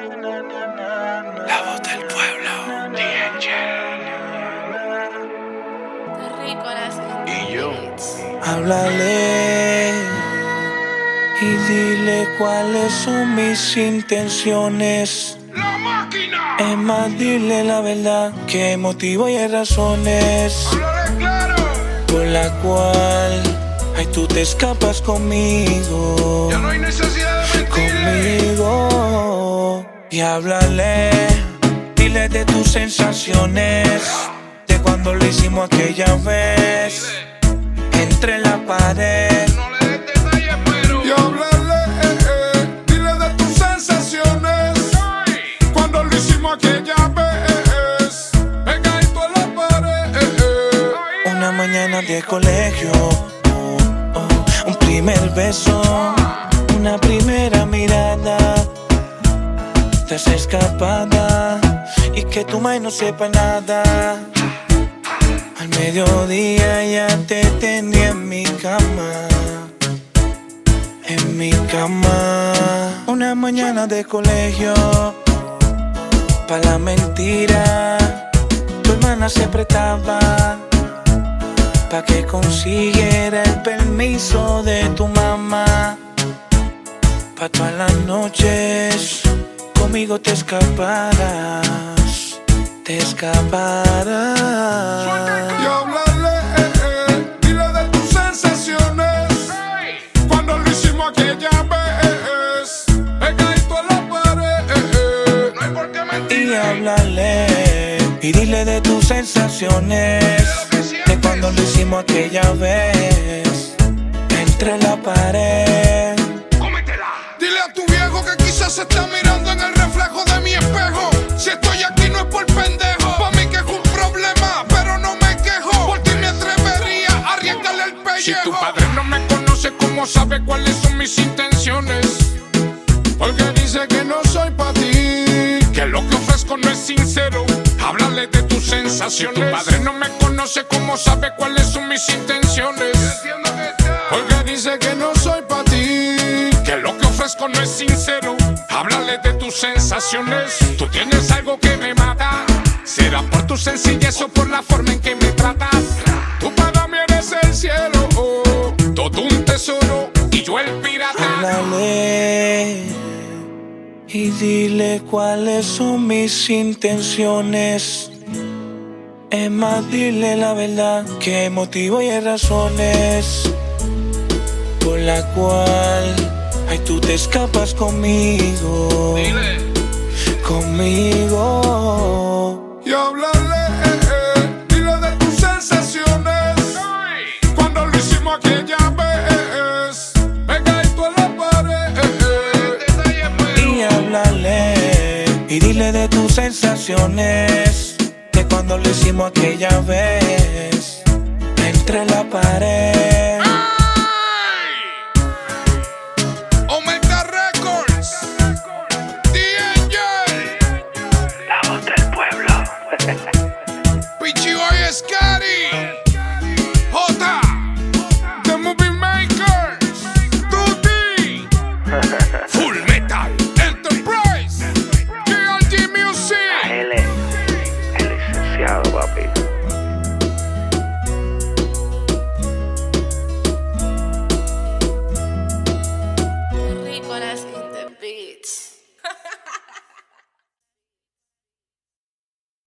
La voz del pueblo, Y yo. Háblale y dile cuáles son mis intenciones. ¡La máquina! Es más, dile la verdad, qué motivo y razones ¡Háblale claro! por la cual ay, tú te escapas conmigo. Ya no hay necesidad de mentirle. Conmigo. Y háblale, dile de tus sensaciones, de cuando lo hicimos aquella vez, entre la pared. No le des detalles, pero. Y háblale, dile de tus sensaciones. Cuando lo hicimos aquella vez, pegadito a la pared. Una mañana de colegio, un primer beso, una primera mirada, estás escapada y que tu madre no sepa nada. Al mediodía ya te tenía en mi cama, en mi cama. Una mañana de colegio, pa' la mentira, tu hermana se prestaba pa' que consiguiera el permiso de tu mamá. Pa' todas las noches conmigo te escaparás, te escaparás. Y háblale, dile de tus sensaciones. Cuando lo hicimos aquella vez, pegadito a la pared. No hay por qué mentir. Y háblale y dile de tus sensaciones, de cuando lo hicimos aquella vez, entre la pared. Cómetela. Dile a tu viejo que quizás se está mirando en el reflejo de mi espejo. Si estoy aquí no es por pendejo. Pa' mí que es un problema, pero no me quejo. Por ti me atrevería a arriesgarle el pellejo. Si tu padre no me conoce, ¿cómo sabe cuáles son mis intenciones? Porque dice que no soy pa' ti. Que lo que ofrezco no es sincero. Háblale de tus sensaciones. Si tu padre no me conoce, ¿cómo sabe cuáles son mis intenciones? Entiendo que está. Porque dice que no soy pa' ti. Que lo que ofrezco no es sincero. Háblale de tus sensaciones. Tú tienes algo que me mata. ¿Será por tu sencillez o por la forma en que me tratas? Tú para mí eres el cielo, Todo un tesoro y yo el pirata. Háblale y dile cuáles son mis intenciones. Es más, dile la verdad, qué motivo y razones por la cual ay, tú te escapas conmigo. Dile. Conmigo. y háblale, dile de tus sensaciones. Cuando lo hicimos aquella vez, pegadito a la pared. Detalles, pero. Y háblale y dile de tus sensaciones, de cuando lo hicimos aquella vez, entre la pared.